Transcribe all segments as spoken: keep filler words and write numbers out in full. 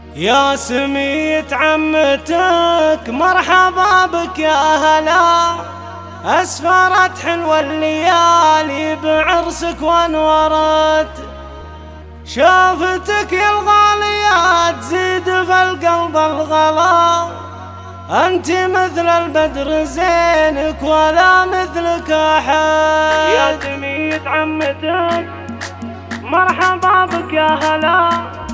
يا سمية عمتك مرحبا بك يا هلا، أسفرت حلوة الليالي بعرسك وانورت، شافتك يا الغالية تزيد في القلب الغلا، أنت مثل البدر زينك ولا مثلك أحد. يا سمية عمتك مرحبا بك يا هلا،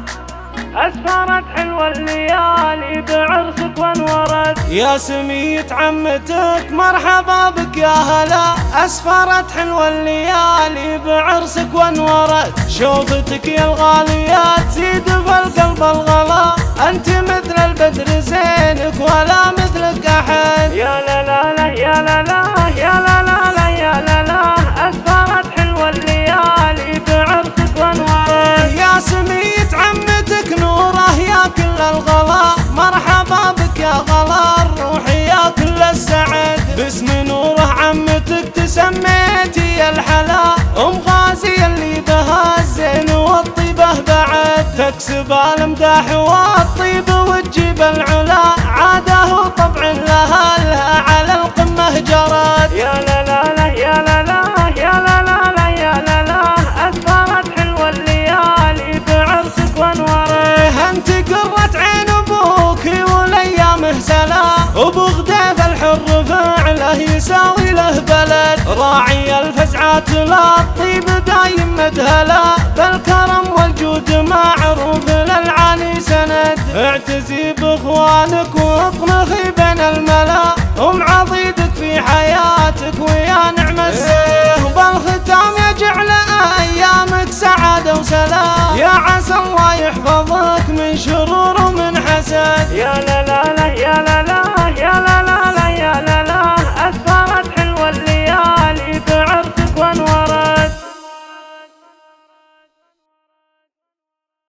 أسفرت حلوة الليالي بعرسك وانورت. يا سمية عمتك مرحبا بك يا هلا، أسفرت حلوة الليالي بعرسك وانورت، شوفتك يا الغالية تزيد في القلب الغلا، أنت مثل البدر زينك ولا مثلك أحد. يا لا لا لا يا لا لا يا لا لا لا يا لا لا، أسفرت حلوة الليالي بعرسك وانورت. يا سمية عمتك نوره يا كل الغلا، مرحبا بك يا غلا الروح يا كل السعد، باسم نوره عمتك تسميتي يا الحلا، أم غازي اللي بها الزين والطيبة بعد، تكسب المداح والطيب وتجيب العلا، عاده وطبع لها لها على القمة جرت. يا لا لا لا يا لا لا يا لا لا لا يا لا لا، أسفرت حلوة الليالي بعرسك وانورت. انت قرة عين ابوك والايامه سلام، وبغديف الحر فعله يساوي له بلد، راعي الفزعات لا الطيب دايم مدهلا، بالكرم والجود معروف للعالي سند، اعتزي باخوانك واطمخي بين الملا، ام عضيدك في حياتك ويا نعم السيف، وبالختام يجعل ايامك سعاده وسلام، يا عسى الله يحفظك من شرور ومن حسد. يا لا